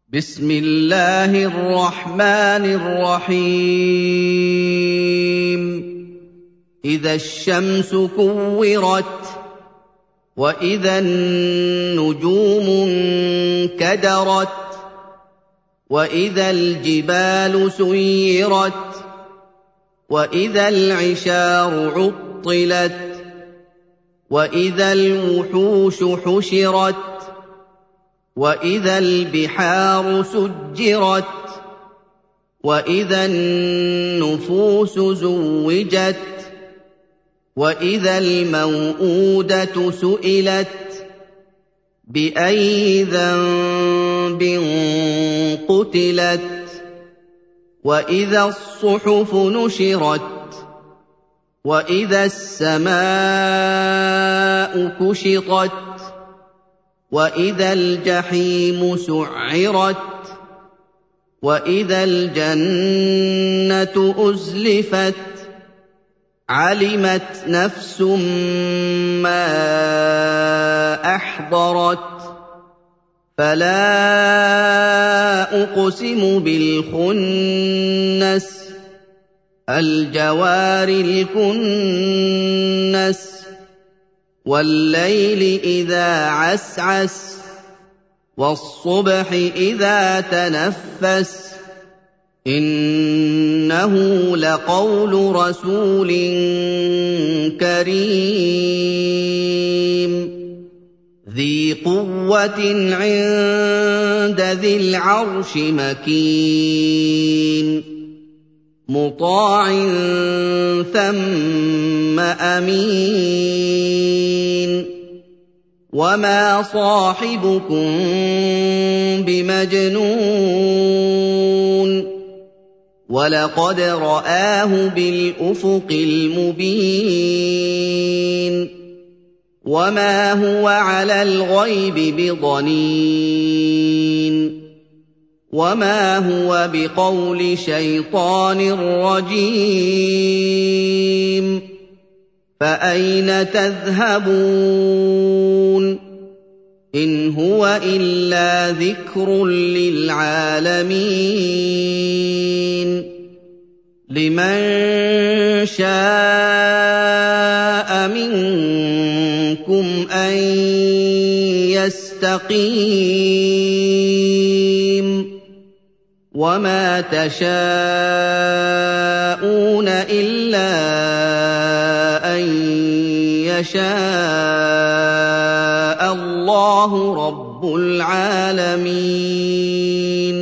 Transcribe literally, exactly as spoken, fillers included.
بسم الله الرحمن الرحيم إذا الشمس كورت وإذا النجوم انكدرت وإذا الجبال سيرت وإذا العشار عطلت وإذا الوحوش حشرت وإذا البحار سجرت وإذا النفوس زوجت وإذا الموءودة سئلت بأي ذنب قتلت وإذا الصحف نشرت وإذا السماء كشطت وإذا الجحيم سعرت وإذا الجنة أزلفت علمت نفس ما أحضرت فلا أقسم بالخنس الجوار الكنس والليل إذا عسعس والصبح إذا تنفس إنه لقول رسول كريم ذي قوة عند ذي العرش مكين مطاع ثم أمين وما صاحبكم بمجنون ولقد رآه بالأفق المبين وما هو على الغيب بضنين وما هو بقول شيطان رجيم فأين تذهبون إن هو إلا ذكر للعالمين لمن شاء منكم أن يستقيم وما تشاءون إلا أن يشاء الله رب العالمين